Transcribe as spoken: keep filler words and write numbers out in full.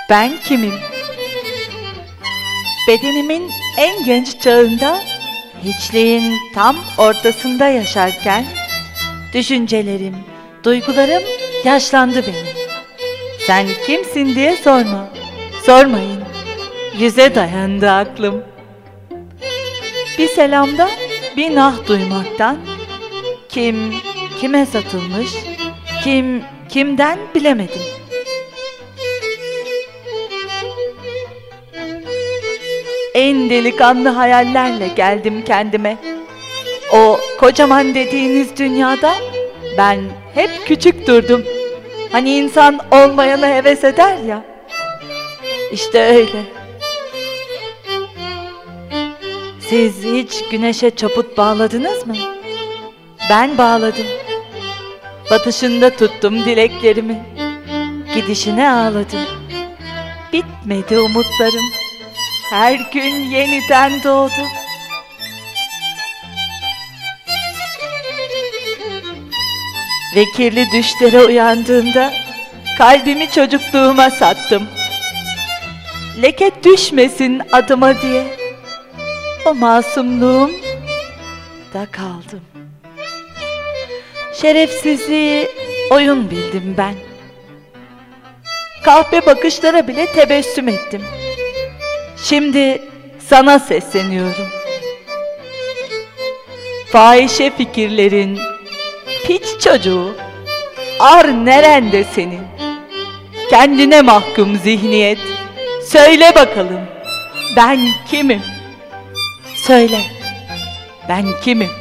Ben kimim? Bedenimin en genç çağında, hiçliğin tam ortasında yaşarken, düşüncelerim, duygularım yaşlandı benim. Sen kimsin diye sorma, sormayın, yüze dayandı aklım. Bir selamda bir nah duymaktan, kim kime satılmış, kim kimden bilemedim. En delikanlı hayallerle geldim kendime. O kocaman dediğiniz dünyada ben hep küçük durdum. Hani insan olmayana heves eder ya. İşte öyle. Siz hiç güneşe çaput bağladınız mı? Ben bağladım. Batışında tuttum dileklerimi. Gidişine ağladım. Bitmedi umutlarım. Her gün yeniden doğdu. Ve kirli düşlere uyandığımda kalbimi çocukluğuma sattım. Leke düşmesin adıma diye o masumluğum da kaldım. Şerefsizliği oyun bildim ben. Kahpe bakışlara bile tebessüm ettim. Şimdi sana sesleniyorum. Fahişe fikirlerin, piç çocuğu, ar nerende senin? Kendine mahkum zihniyet, söyle bakalım, ben kimim? Söyle, ben kimim?